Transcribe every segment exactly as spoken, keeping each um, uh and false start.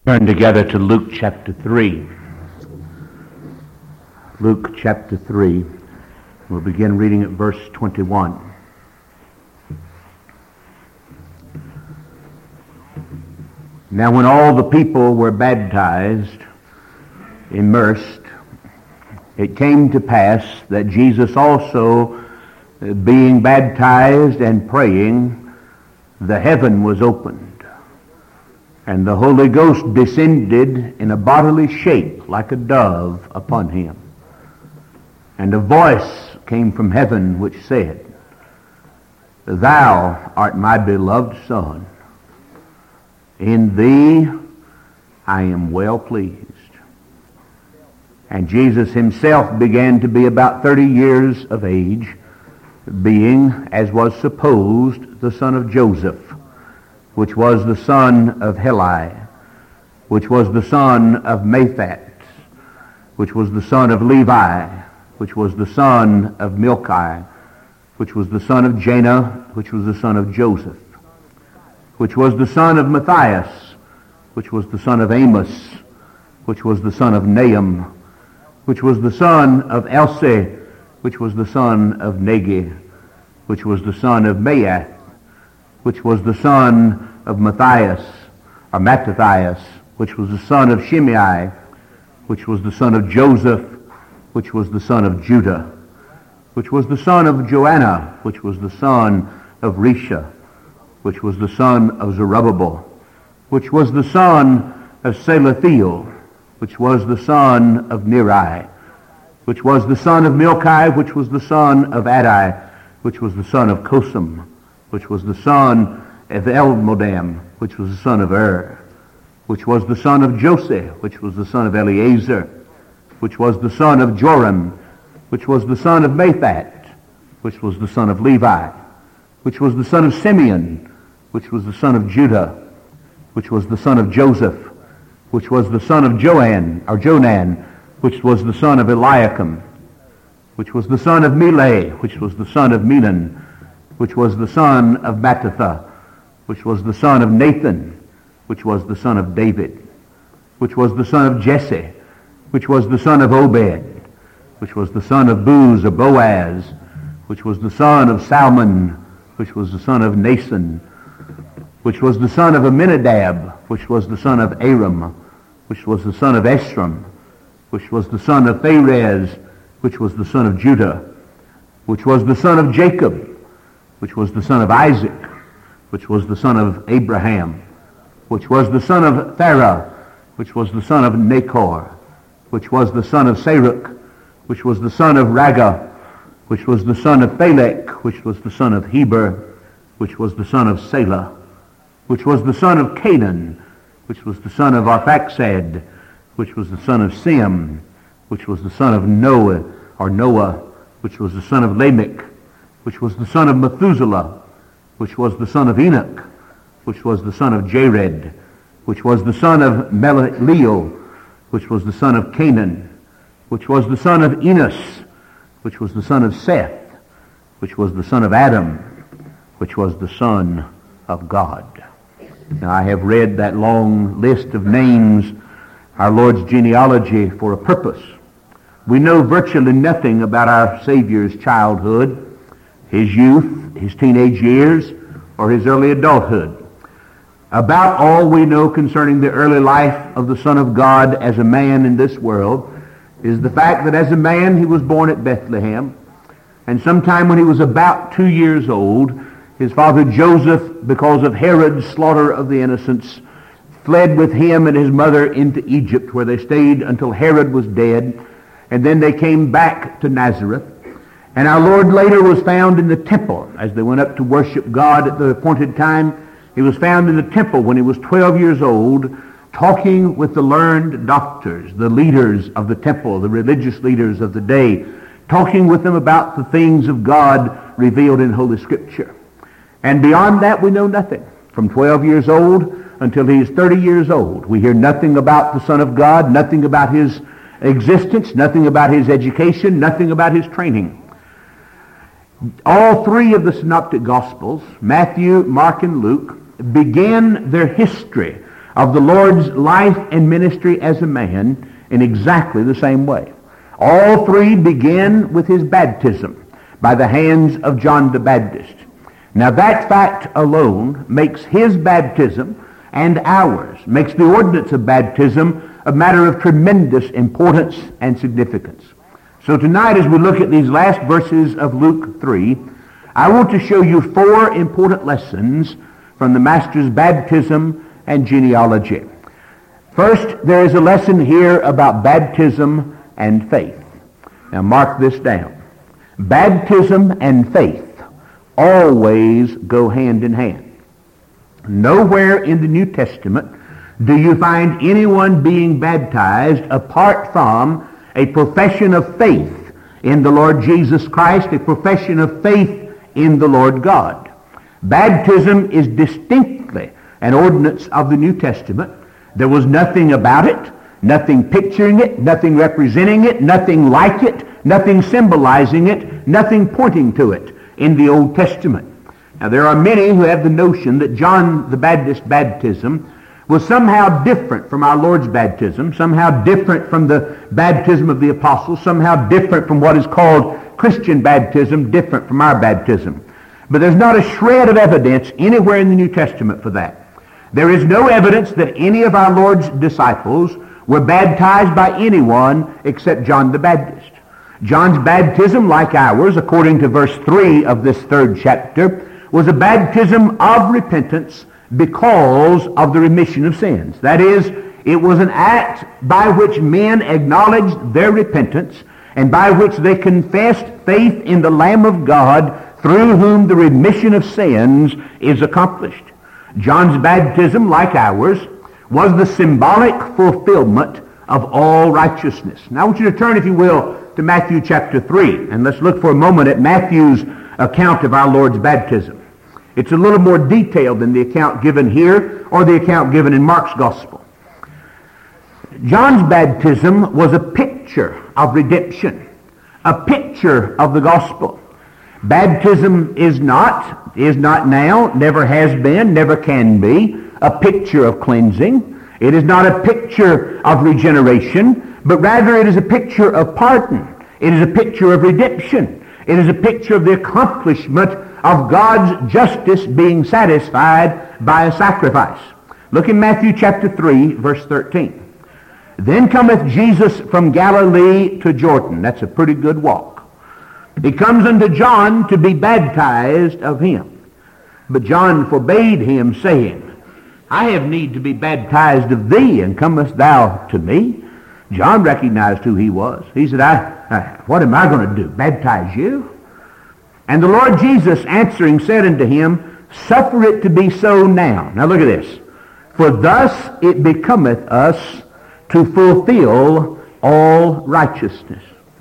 Turn together to Luke chapter three. Luke chapter three. We'll begin reading at verse twenty-one. Now when all the people were baptized, immersed, it came to pass that Jesus also, being baptized and praying, the heaven was opened. And the Holy Ghost descended in a bodily shape like a dove upon him. And a voice came from heaven which said, Thou art my beloved Son. In thee I am well pleased. And Jesus himself began to be about thirty years of age, being, as was supposed, the son of Joseph, which was the son of Heli, which was the son of Mathat, which was the son of Levi, which was the son of Milchi, which was the son of Janah, which was the son of Joseph, which was the son of Matthias, which was the son of Amos, which was the son of Nahum, which was the son of Elsi, which was the son of Negi, which was the son of Maath, which was the son of Matthias, or Mattathias, which was the son of Shimei, which was the son of Joseph, which was the son of Judah, which was the son of Joanna, which was the son of Risha, which was the son of Zerubbabel, which was the son of Salathiel, which was the son of Neri, which was the son of Milchi, which was the son of Adai, which was the son of Kosam, which was the son of Elmodam, which was the son of Ur, which was the son of Joseph, which was the son of Eleazar, which was the son of Joram, which was the son of Mathat, which was the son of Levi, which was the son of Simeon, which was the son of Judah, which was the son of Joseph, which was the son of Joan, or Jonan, which was the son of Eliakim, which was the son of Melech, which was the son of Menon, which was the son of Mattatha, which was the son of Nathan, which was the son of David, which was the son of Jesse, which was the son of Obed, which was the son of Booz or Boaz, which was the son of Salmon, which was the son of Nason, which was the son of Aminadab, which was the son of Aram, which was the son of Esrom, which was the son of Pharez, which was the son of Judah, which was the son of Jacob, which was the son of Isaac, which was the son of Abraham, which was the son of Thara, which was the son of Nachor, which was the son of Saruk, which was the son of Raga, which was the son of Phalek, which was the son of Heber, which was the son of Salah, which was the son of Canaan, which was the son of Arphaxad, which was the son of Sem, which was the son of Noah, or Noah, which was the son of Lamech, which was the son of Methuselah, which was the son of Enoch, which was the son of Jared, which was the son of Melileo, which was the son of Canaan, which was the son of Enos, which was the son of Seth, which was the son of Adam, which was the son of God. Now I have read that long list of names, our Lord's genealogy, for a purpose. We know virtually nothing about our Savior's childhood, his youth, his teenage years, or his early adulthood. About all we know concerning the early life of the Son of God as a man in this world is the fact that as a man he was born at Bethlehem, and sometime when he was about two years old, his father Joseph, because of Herod's slaughter of the innocents, fled with him and his mother into Egypt, where they stayed until Herod was dead, and then they came back to Nazareth. And our Lord later was found in the temple as they went up to worship God at the appointed time. He was found in the temple when he was twelve years old, talking with the learned doctors, the leaders of the temple, the religious leaders of the day, talking with them about the things of God revealed in Holy Scripture. And beyond that, we know nothing. From twelve years old until he is thirty years old, we hear nothing about the Son of God, nothing about his existence, nothing about his education, nothing about his training. All three of the synoptic Gospels, Matthew, Mark, and Luke, begin their history of the Lord's life and ministry as a man in exactly the same way. All three begin with his baptism by the hands of John the Baptist. Now that fact alone makes his baptism and ours, makes the ordinance of baptism a matter of tremendous importance and significance. So tonight, as we look at these last verses of Luke three, I want to show you four important lessons from the Master's baptism and genealogy. First, there is a lesson here about baptism and faith. Now mark this down. Baptism and faith always go hand in hand. Nowhere in the New Testament do you find anyone being baptized apart from a profession of faith in the Lord Jesus Christ, a profession of faith in the Lord God. Baptism is distinctly an ordinance of the New Testament. There was nothing about it, nothing picturing it, nothing representing it, nothing like it, nothing symbolizing it, nothing pointing to it in the Old Testament. Now there are many who have the notion that John the Baptist's baptism was somehow different from our Lord's baptism, somehow different from the baptism of the apostles, somehow different from what is called Christian baptism, different from our baptism. But there's not a shred of evidence anywhere in the New Testament for that. There is no evidence that any of our Lord's disciples were baptized by anyone except John the Baptist. John's baptism, like ours, according to verse three of this third chapter, was a baptism of repentance because of the remission of sins. That is, it was an act by which men acknowledged their repentance and by which they confessed faith in the Lamb of God through whom the remission of sins is accomplished. John's baptism, like ours, was the symbolic fulfillment of all righteousness. Now I want you to turn, if you will, to Matthew chapter three, and let's look for a moment at Matthew's account of our Lord's baptism. It's a little more detailed than the account given here or the account given in Mark's gospel. John's baptism was a picture of redemption, a picture of the gospel. Baptism is not, is not now, never has been, never can be, a picture of cleansing. It is not a picture of regeneration, but rather it is a picture of pardon. It is a picture of redemption. It is a picture of the accomplishment of God's justice being satisfied by a sacrifice. Look in Matthew chapter three, verse thirteen. Then cometh Jesus from Galilee to Jordan. That's a pretty good walk. He comes unto John to be baptized of him. But John forbade him, saying, I have need to be baptized of thee, and comest thou to me? John recognized who he was. He said, I, I what am I going to do? Baptize you? And the Lord Jesus answering said unto him, Suffer it to be so now. Now look at this. For thus it becometh us to fulfill all righteousness.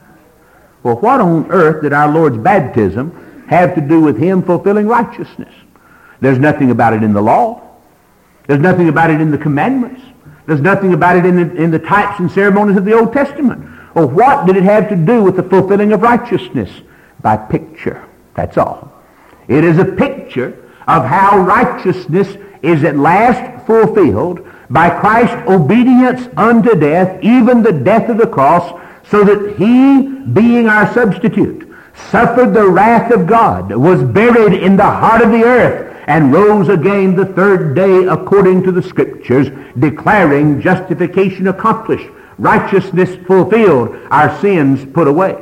Well, what on earth did our Lord's baptism have to do with him fulfilling righteousness? There's nothing about it in the law. There's nothing about it in the commandments. There's nothing about it in the, in the types and ceremonies of the Old Testament. Well, what did it have to do with the fulfilling of righteousness? By picture. That's all. It is a picture of how righteousness is at last fulfilled by Christ's obedience unto death, even the death of the cross, so that he, being our substitute, suffered the wrath of God, was buried in the heart of the earth, and rose again the third day according to the Scriptures, declaring justification accomplished, righteousness fulfilled, our sins put away.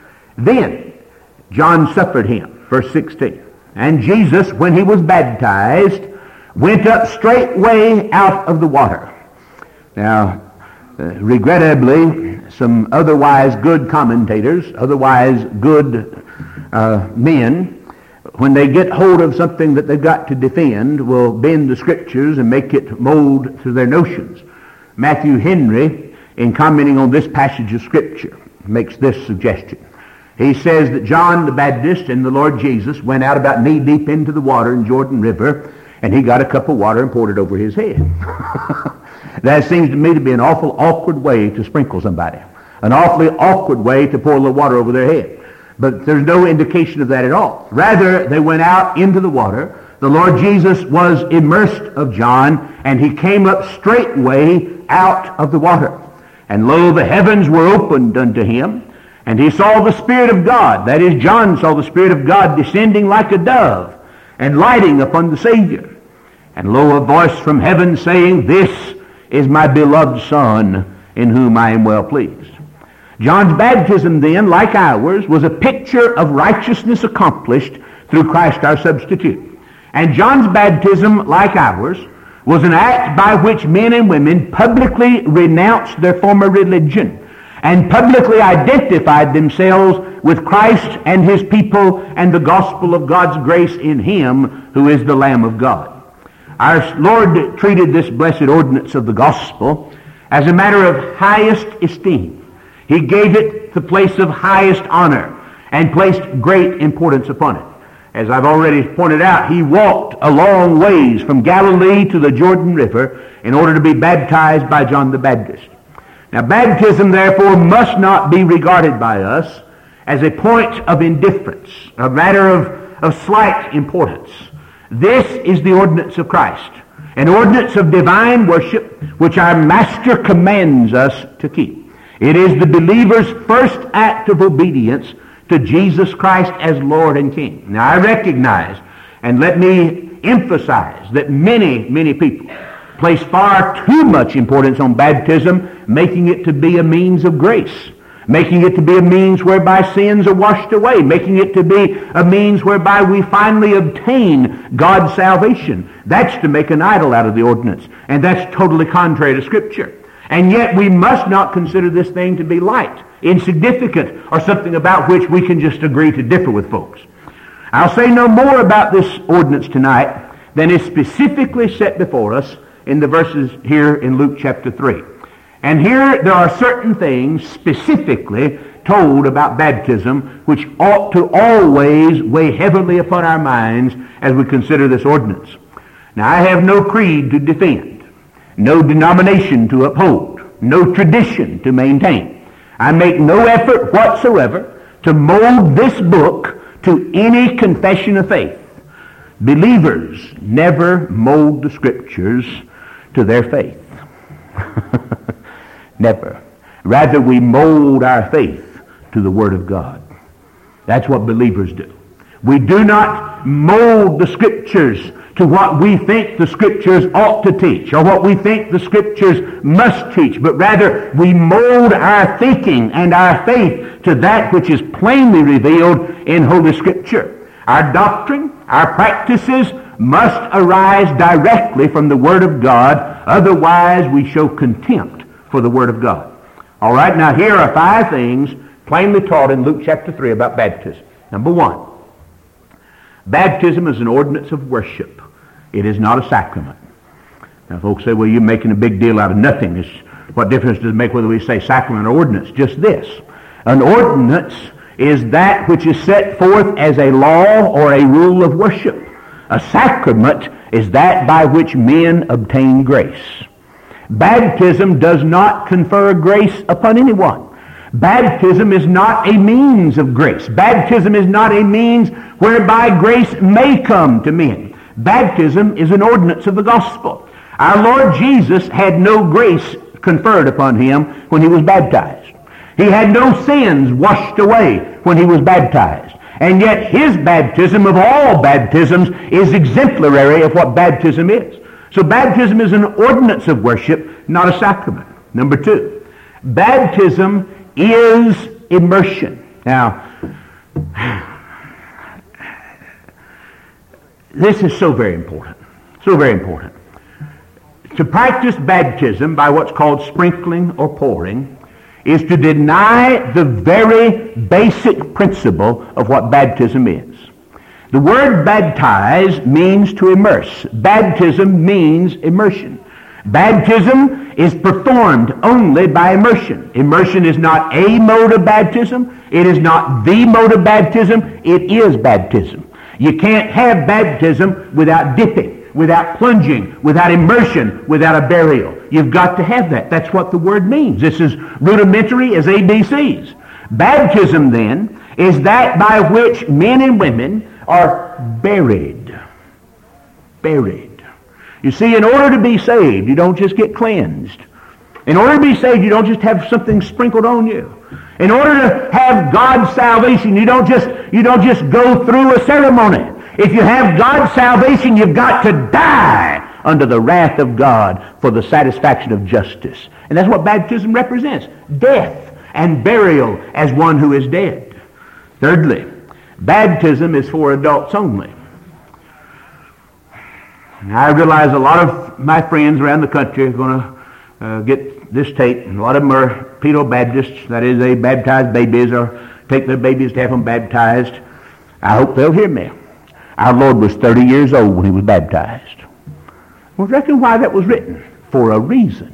Then John suffered him, verse sixteen. And Jesus, when he was baptized, went up straightway out of the water. Now, uh, regrettably, some otherwise good commentators, otherwise good uh, men, when they get hold of something that they've got to defend, will bend the Scriptures and make it mold to their notions. Matthew Henry, in commenting on this passage of Scripture, makes this suggestion. He says that John the Baptist and the Lord Jesus went out about knee-deep into the water in Jordan River, and he got a cup of water and poured it over his head. That seems to me to be an awful awkward way to sprinkle somebody. An awfully awkward way to pour a little water over their head. But there's no indication of that at all. Rather, they went out into the water, The Lord Jesus was immersed of John, and he came up straightway out of the water. And lo, the heavens were opened unto him, and he saw the Spirit of God. That is, John saw the Spirit of God descending like a dove and lighting upon the Savior. And lo, a voice from heaven saying, This is my beloved Son, in whom I am well pleased. John's baptism then, like ours, was a picture of righteousness accomplished through Christ our substitute. And John's baptism, like ours, was an act by which men and women publicly renounced their former religion and publicly identified themselves with Christ and his people and the gospel of God's grace in him who is the Lamb of God. Our Lord treated this blessed ordinance of the gospel as a matter of highest esteem. He gave it the place of highest honor and placed great importance upon it. As I've already pointed out, he walked a long ways from Galilee to the Jordan River in order to be baptized by John the Baptist. Now, baptism, therefore, must not be regarded by us as a point of indifference, a matter of, of slight importance. This is the ordinance of Christ, an ordinance of divine worship which our Master commands us to keep. It is the believer's first act of obedience to Jesus Christ as Lord and King. Now, I recognize, and let me emphasize, that many, many people place far too much importance on baptism, making it to be a means of grace, making it to be a means whereby sins are washed away, making it to be a means whereby we finally obtain God's salvation. That's to make an idol out of the ordinance, and that's totally contrary to Scripture. And yet we must not consider this thing to be light, insignificant, or something about which we can just agree to differ with folks. I'll say no more about this ordinance tonight than is specifically set before us in the verses here in Luke chapter three. And here there are certain things specifically told about baptism which ought to always weigh heavily upon our minds as we consider this ordinance. Now, I have no creed to defend, no denomination to uphold, no tradition to maintain. I make no effort whatsoever to mold this book to any confession of faith. Believers never mold the Scriptures to their faith. Never. Rather, we mold our faith to the Word of God. That's what believers do. We do not mold the Scriptures to what we think the Scriptures ought to teach or what we think the Scriptures must teach, but rather we mold our thinking and our faith to that which is plainly revealed in Holy Scripture. Our doctrine, our practices must arise directly from the Word of God, otherwise we show contempt for the Word of God. All right, now here are five things plainly taught in Luke chapter three about baptism. Number one, baptism is an ordinance of worship. It is not a sacrament. Now folks say, well, you're making a big deal out of nothing. It's, what difference does it make whether we say sacrament or ordinance? Just this. An ordinance is that which is set forth as a law or a rule of worship. A sacrament is that by which men obtain grace. Baptism does not confer grace upon anyone. Baptism is not a means of grace. Baptism is not a means whereby grace may come to men. Baptism is an ordinance of the gospel. Our Lord Jesus had no grace conferred upon him when he was baptized. He had no sins washed away when he was baptized. And yet his baptism of all baptisms is exemplary of what baptism is. So baptism is an ordinance of worship, not a sacrament. Number two, baptism is immersion. Now, this is so very important. So very important. To practice baptism by what's called sprinkling or pouring is to deny the very basic principle of what baptism is. The word baptize means to immerse. Baptism means immersion. Baptism is performed only by immersion. Immersion is not a mode of baptism. It is not the mode of baptism. It is baptism. You can't have baptism without dipping, without plunging, without immersion, without a burial. You've got to have that. That's what the word means. This is rudimentary as A B Cs. Baptism, then, is that by which men and women are buried. buried. You see, in order to be saved, you don't just get cleansed. In order to be saved, you don't just have something sprinkled on you. In order to have God's salvation, you don't just you don't just go through a ceremony. If you have God's salvation, you've got to die under the wrath of God for the satisfaction of justice. And that's what baptism represents. Death and burial as one who is dead. Thirdly, baptism is for adults only. Now, I realize a lot of my friends around the country are going to uh, get this tape. And a lot of them are pedo-Baptists. That is, they baptize babies or take their babies to have them baptized. I hope they'll hear me. Our Lord was thirty years old when he was baptized. Well, reckon why that was written? For a reason.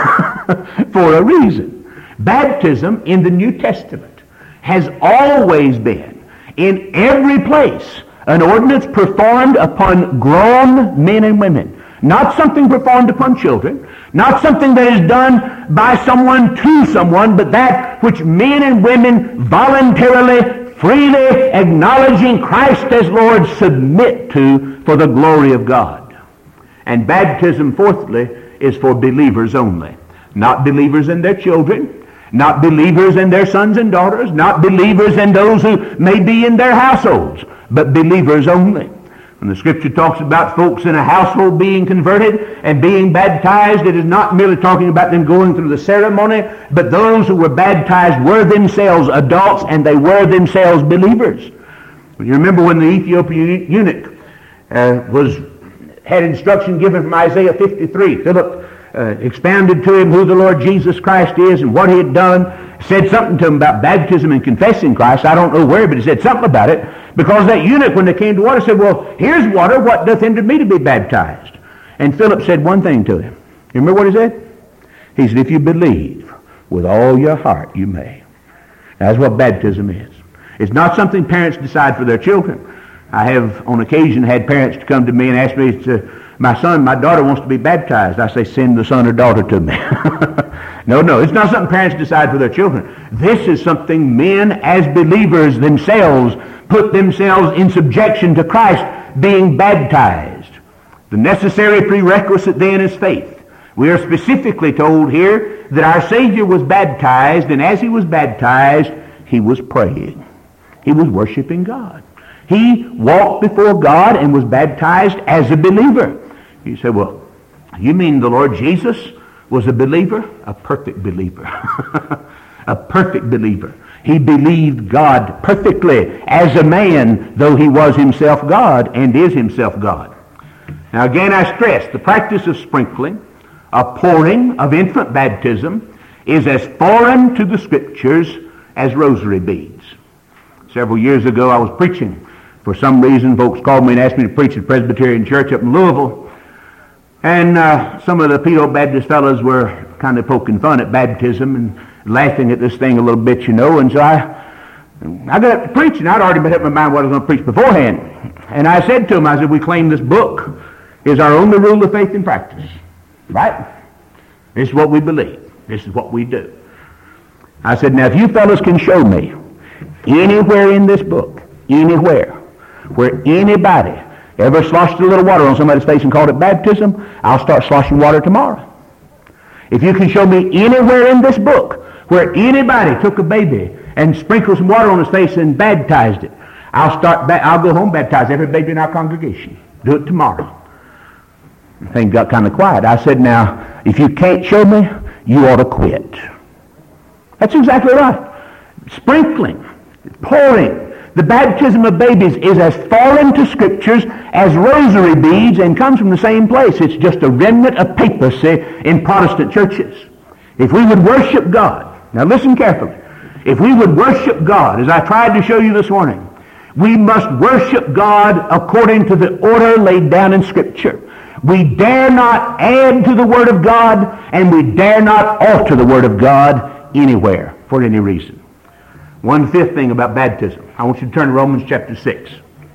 For a reason. Baptism in the New Testament has always been, in every place, an ordinance performed upon grown men and women. Not something performed upon children. Not something that is done by someone to someone, but that which men and women voluntarily, freely acknowledging Christ as Lord, submit to for the glory of God. And baptism, fourthly, is for believers only. Not believers and their children, not believers and their sons and daughters, not believers and those who may be in their households, but believers only. When the Scripture talks about folks in a household being converted and being baptized, it is not merely talking about them going through the ceremony, but those who were baptized were themselves adults and they were themselves believers. You remember when the Ethiopian eunuch uh, was had instruction given from Isaiah fifty-three. Philip uh, expounded to him who the Lord Jesus Christ is and what he had done. Said something to him about baptism and confessing Christ. I don't know where, but he said something about it. Because that eunuch, when they came to water, said, well, here's water. What doth hinder me to be baptized? And Philip said one thing to him. You remember what he said? He said, if you believe with all your heart, you may. That's what baptism is. It's not something parents decide for their children. I have, on occasion, had parents to come to me and ask me, to, my son, my daughter wants to be baptized. I say, send the son or daughter to me. No, no, it's not something parents decide for their children. This is something men, as believers themselves, put themselves in subjection to Christ, being baptized. The necessary prerequisite then is faith. We are specifically told here that our Savior was baptized, and as he was baptized, he was praying. He was worshiping God. He walked before God and was baptized as a believer. You say, well, you mean the Lord Jesus was a believer? A perfect believer. A perfect believer. He believed God perfectly as a man, though he was himself God and is himself God. Now again, I stress, the practice of sprinkling, a pouring of infant baptism, is as foreign to the Scriptures as rosary beads. Several years ago, I was preaching. For some reason, folks called me and asked me to preach at the Presbyterian Church up in Louisville. And uh, some of the pedo-Baptist fellows were kind of poking fun at baptism and laughing at this thing a little bit, you know. And so I, I got up to preaching. I'd already made up my mind what I was going to preach beforehand. And I said to them, I said, we claim this book is our only rule of faith and practice. Right? This is what we believe. This is what we do. I said, now if you fellows can show me anywhere in this book, anywhere, where anybody ever sloshed a little water on somebody's face and called it baptism, I'll start sloshing water tomorrow. If you can show me anywhere in this book where anybody took a baby and sprinkled some water on his face and baptized it, I'll start. Ba- I'll go home, baptize every baby in our congregation. Do it tomorrow. The thing got kind of quiet. I said, now, if you can't show me, you ought to quit. That's exactly right. Sprinkling, pouring, the baptism of babies is as foreign to Scriptures as rosary beads and comes from the same place. It's just a remnant of papacy in Protestant churches. If we would worship God, now listen carefully, if we would worship God, as I tried to show you this morning, we must worship God according to the order laid down in Scripture. We dare not add to the Word of God, and we dare not alter the Word of God anywhere for any reason. One fifth thing about baptism. I want you to turn to Romans chapter six.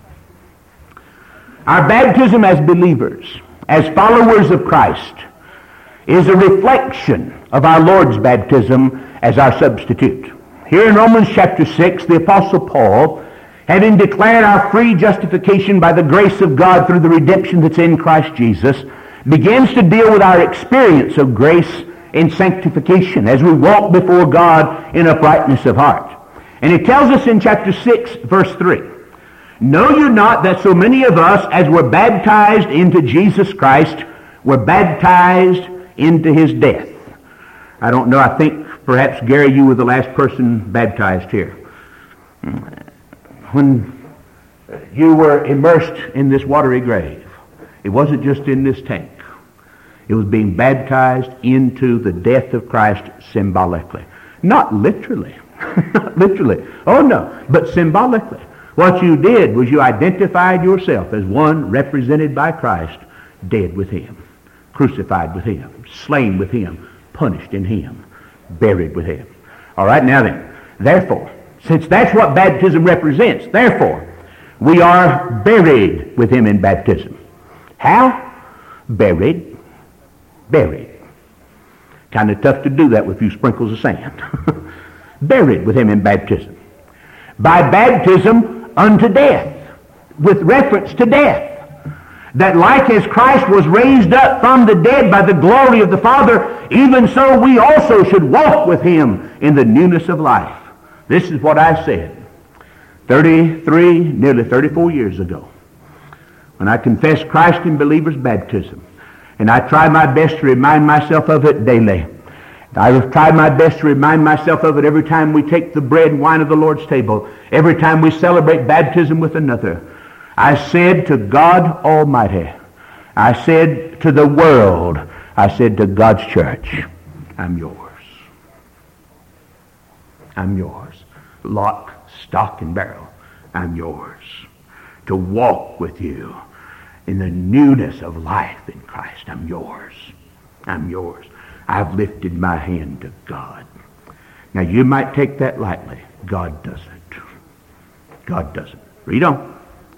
Our baptism as believers, as followers of Christ, is a reflection of our Lord's baptism as our substitute. Here in Romans chapter six, the Apostle Paul having declared our free justification by the grace of God through the redemption that's in Christ Jesus, begins to deal with our experience of grace in sanctification as we walk before God in uprightness of heart. And it tells us in chapter six, verse three, "Know you not that so many of us, as were baptized into Jesus Christ, were baptized into his death?" I don't know, I think perhaps, Gary, you were the last person baptized here. When you were immersed in this watery grave, it wasn't just in this tank. It was being baptized into the death of Christ symbolically. Not literally. Not literally. Oh no, but symbolically. What you did was you identified yourself as one represented by Christ, dead with him, crucified with him, slain with him, punished in him, buried with him. All right, now then, therefore, since that's what baptism represents, therefore, we are buried with him in baptism. How? Buried. Buried. Kind of tough to do that with a few sprinkles of sand. Buried with him in baptism. By baptism unto death, with reference to death. That like as Christ was raised up from the dead by the glory of the Father, even so we also should walk with him in the newness of life. This is what I said thirty-three, nearly thirty-four years ago, when I confessed Christ in believer's baptism. And I try my best to remind myself of it daily. I have tried my best to remind myself of it every time we take the bread and wine of the Lord's table, every time we celebrate baptism with another. I said to God Almighty, I said to the world, I said to God's church, I'm yours. I'm yours. Lock, stock, and barrel. I'm yours. To walk with you in the newness of life in Christ. I'm yours. I'm yours. I've lifted my hand to God. Now you might take that lightly. God doesn't. God doesn't. Read on.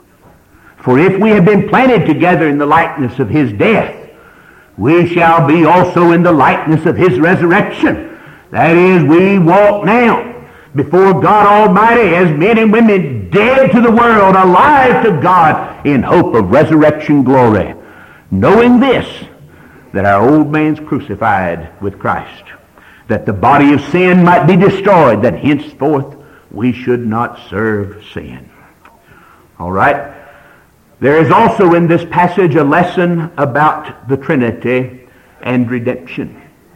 For if we have been planted together in the likeness of his death, we shall be also in the likeness of his resurrection. That is, we walk now before God Almighty as men and women dead to the world, alive to God in hope of resurrection glory, knowing this, that our old man's crucified with Christ, that the body of sin might be destroyed, that henceforth we should not serve sin. All right. There is also in this passage a lesson about the Trinity and redemption.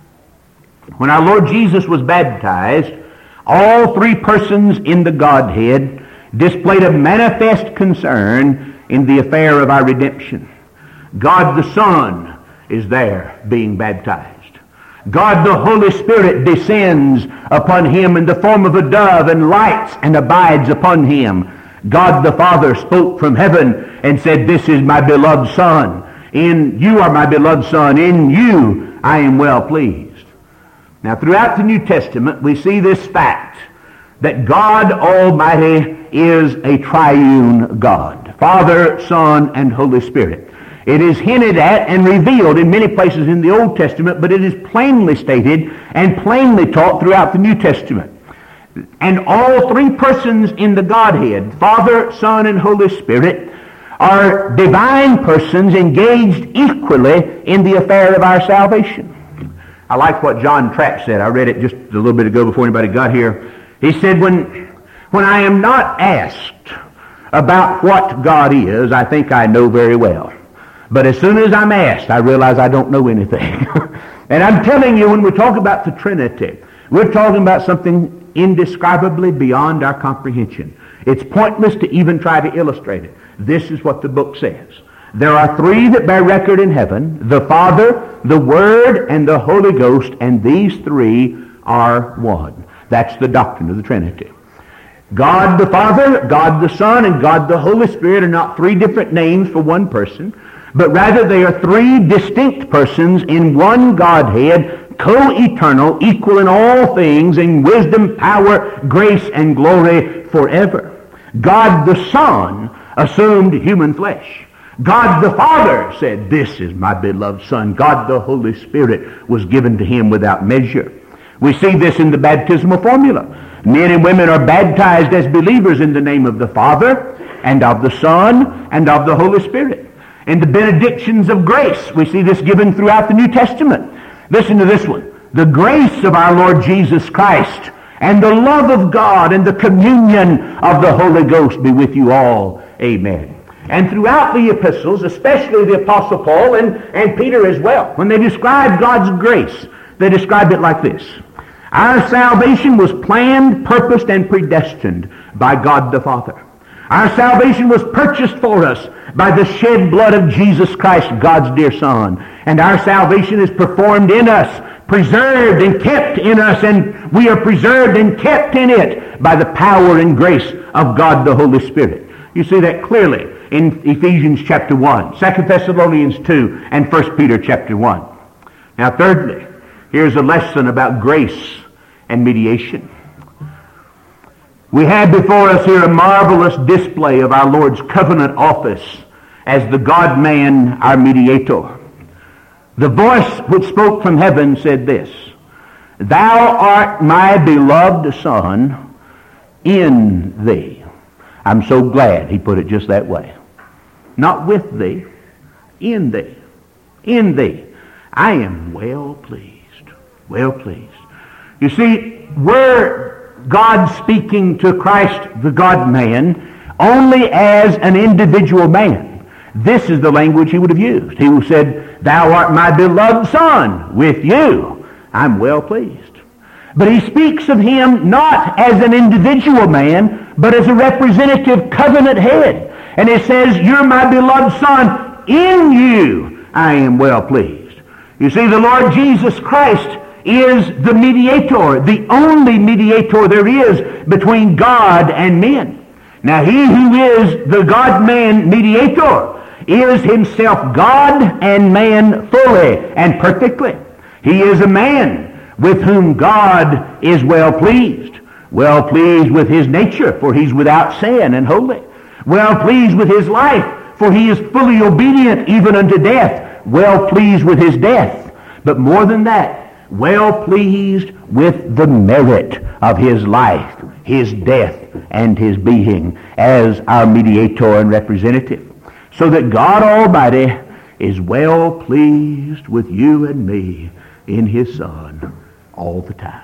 When our Lord Jesus was baptized, all three persons in the Godhead displayed a manifest concern in the affair of our redemption. God the Son is there being baptized. God the Holy Spirit descends upon him in the form of a dove and lights and abides upon him. God the Father spoke from heaven and said, "This is my beloved Son. In you are my beloved Son. In you I am well pleased." Now throughout the New Testament we see this fact that God Almighty is a triune God. Father, Son, and Holy Spirit. It is hinted at and revealed in many places in the Old Testament, but it is plainly stated and plainly taught throughout the New Testament. And all three persons in the Godhead, Father, Son, and Holy Spirit, are divine persons engaged equally in the affair of our salvation. I like what John Trapp said. I read it just a little bit ago before anybody got here. He said, when, when I am not asked about what God is, I think I know very well. But as soon as I'm asked, I realize I don't know anything. And I'm telling you, when we talk about the Trinity, we're talking about something indescribably beyond our comprehension. It's pointless to even try to illustrate it. This is what the book says. There are three that bear record in heaven, the Father, the Word, and the Holy Ghost, and these three are one. That's the doctrine of the Trinity. God the Father, God the Son, and God the Holy Spirit are not three different names for one person, but rather they are three distinct persons in one Godhead, co-eternal, equal in all things, in wisdom, power, grace, and glory forever. God the Son assumed human flesh. God the Father said, "This is my beloved Son." God the Holy Spirit was given to him without measure. We see this in the baptismal formula. Men and women are baptized as believers in the name of the Father and of the Son and of the Holy Spirit. In the benedictions of grace, we see this given throughout the New Testament. Listen to this one. The grace of our Lord Jesus Christ and the love of God and the communion of the Holy Ghost be with you all. Amen. And throughout the epistles, especially the Apostle Paul and, and Peter as well, when they describe God's grace, they describe it like this. Our salvation was planned, purposed, and predestined by God the Father. Our salvation was purchased for us by the shed blood of Jesus Christ, God's dear Son. And our salvation is performed in us, preserved and kept in us, and we are preserved and kept in it by the power and grace of God the Holy Spirit. You see that clearly in Ephesians chapter one, Second Thessalonians two, and First Peter chapter one. Now thirdly, here's a lesson about grace and mediation. We have before us here a marvelous display of our Lord's covenant office as the God-man, our mediator. The voice which spoke from heaven said this, Thou art my beloved Son, in thee. I'm so glad he put it just that way. Not with thee, in thee. In thee. I am well pleased. Well pleased. You see, were God speaking to Christ, the God-man, only as an individual man, this is the language he would have used. He would have said, Thou art my beloved Son, with you I'm well pleased. But he speaks of him not as an individual man, but as a representative covenant head. And it says, You're my beloved Son, in you I am well pleased. You see, the Lord Jesus Christ is the mediator, the only mediator there is between God and men. Now he who is the God-man mediator is himself God and man fully and perfectly. He is a man with whom God is well pleased. Well pleased with his nature, for he's without sin and holy. Well pleased with his life, for he is fully obedient even unto death. Well pleased with his death. But more than that, well pleased with the merit of his life, his death, and his being as our mediator and representative. So that God Almighty is well pleased with you and me in his Son all the time.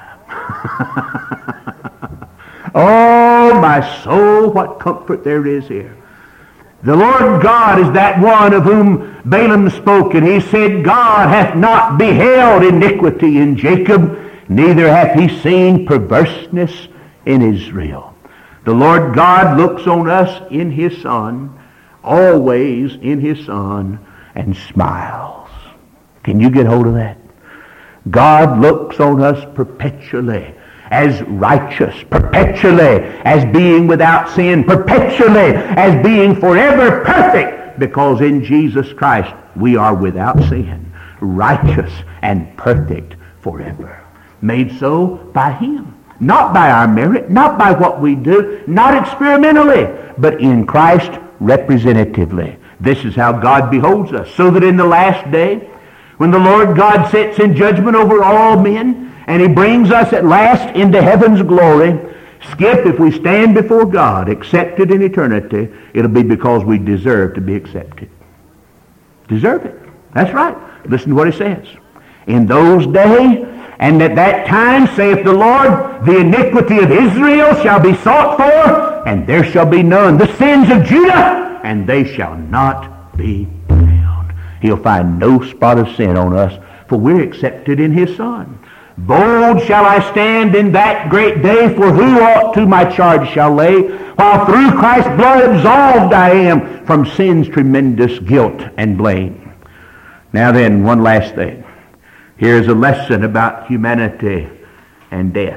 Oh, my soul, what comfort there is here. The Lord God is that one of whom Balaam spoke, and he said, God hath not beheld iniquity in Jacob, neither hath he seen perverseness in Israel. The Lord God looks on us in his Son, always in his Son, and smiles. Can you get hold of that? God looks on us perpetually as righteous, perpetually as being without sin, perpetually as being forever perfect, because in Jesus Christ we are without sin, righteous and perfect forever. Made so by him. Not by our merit, not by what we do, not experimentally, but in Christ representatively. This is how God beholds us. So that in the last day, when the Lord God sits in judgment over all men, and he brings us at last into heaven's glory, Skip, if we stand before God accepted in eternity, it'll be because we deserve to be accepted. Deserve it. That's right. Listen to what he says. In those days, and at that time, saith the Lord, the iniquity of Israel shall be sought for, and there shall be none. The sins of Judah, and they shall not be found. He'll find no spot of sin on us, for we're accepted in his Son. Bold shall I stand in that great day, for who ought to my charge shall lay, while through Christ's blood absolved I am from sin's tremendous guilt and blame. Now then, one last thing. Here's a lesson about humanity and death.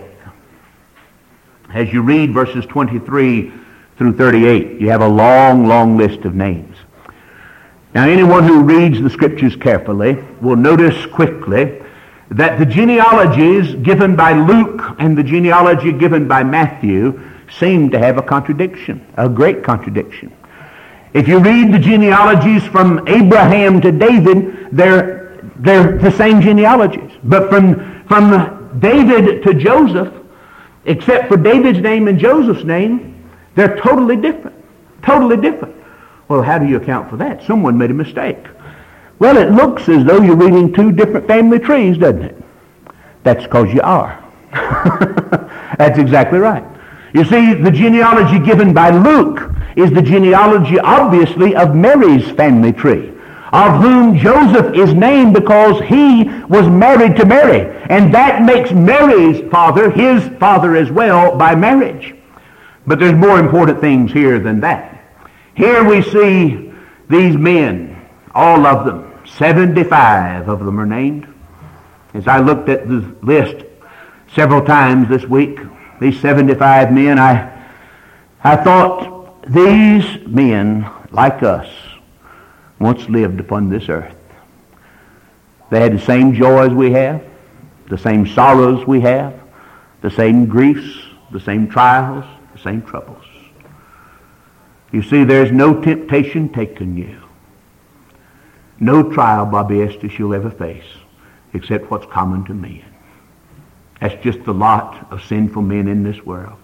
As you read verses twenty-three through thirty-eight, you have a long, long list of names. Now, anyone who reads the Scriptures carefully will notice quickly that the genealogies given by Luke and the genealogy given by Matthew seem to have a contradiction, a great contradiction. If you read the genealogies from Abraham to David, they're, they're the same genealogies. But from, from David to Joseph, Except for David's name and Joseph's name, they're totally different. Totally different. Well, how do you account for that? Someone made a mistake. Well, it looks as though you're reading two different family trees, doesn't it? That's because you are. That's exactly right. You see, the genealogy given by Luke is the genealogy, obviously, of Mary's family tree, of whom Joseph is named because he was married to Mary. And that makes Mary's father his father as well by marriage. But there's more important things here than that. Here we see these men, all of them, seventy-five of them are named. As I looked at the list several times this week, these seventy-five men, I, I thought these men, like us, once lived upon this earth. They had the same joys we have, the same sorrows we have, the same griefs, the same trials, the same troubles. You see, there's no temptation taken you, no trial, Bobby Estes, you'll ever face, except what's common to men. That's just the lot of sinful men in this world.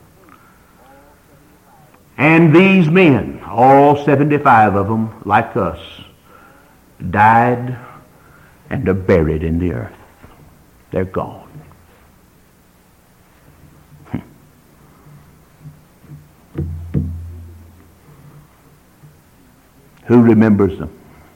And these men, all seventy-five of them, like us, died and are buried in the earth. They're gone. Who remembers them?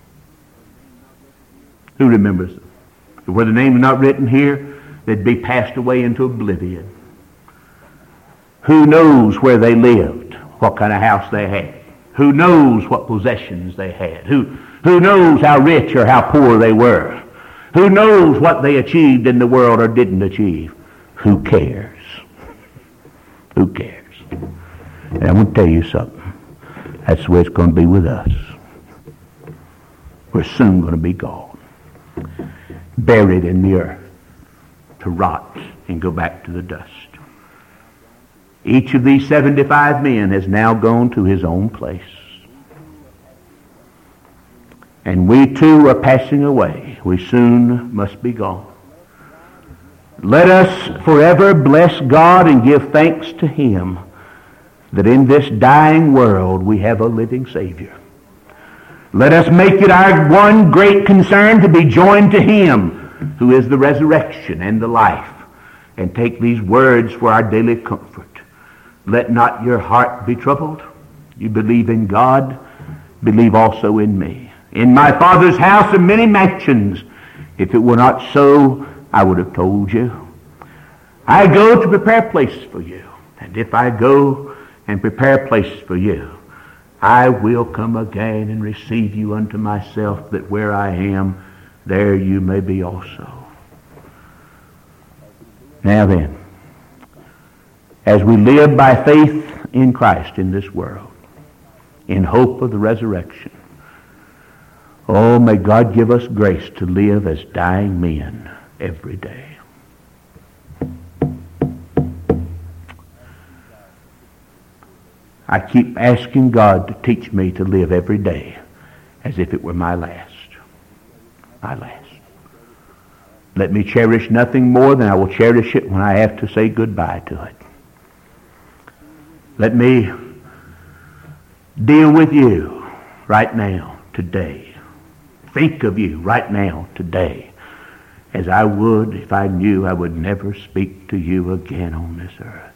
Who remembers them? Were the names not written here, they'd be passed away into oblivion. Who knows where they lived, what kind of house they had? Who knows what possessions they had? Who, who knows how rich or how poor they were? Who knows what they achieved in the world or didn't achieve? Who cares? Who cares? And I'm going to tell you something. That's the way it's going to be with us. We're soon going to be gone, buried in the earth to rot and go back to the dust. Each of these seventy-five men has now gone to his own place. And we too are passing away. We soon must be gone. Let us forever bless God and give thanks to Him that in this dying world we have a living Savior. Let us make it our one great concern to be joined to Him who is the resurrection and the life, and take these words for our daily comfort. Let not your heart be troubled. You believe in God, believe also in me. In my Father's house are many mansions. If it were not so, I would have told you. I go to prepare places for you. And if I go and prepare places for you, I will come again and receive you unto myself, that where I am, there you may be also. Now then, as we live by faith in Christ in this world, in hope of the resurrection, oh, may God give us grace to live as dying men every day. I keep asking God to teach me to live every day as if it were my last. My last. Let me cherish nothing more than I will cherish it when I have to say goodbye to it. Let me deal with you right now, today. Think of you right now, today, as I would if I knew I would never speak to you again on this earth.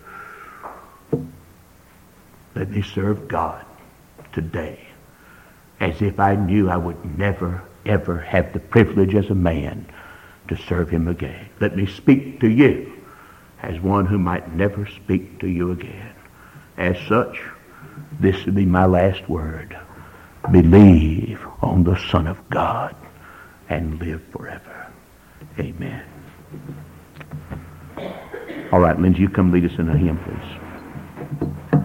Let me serve God today as if I knew I would never, ever have the privilege as a man to serve Him again. Let me speak to you as one who might never speak to you again. As such, this will be my last word. Believe on the Son of God and live forever. Amen. All right, Lindsay, you come lead us in a hymn, please.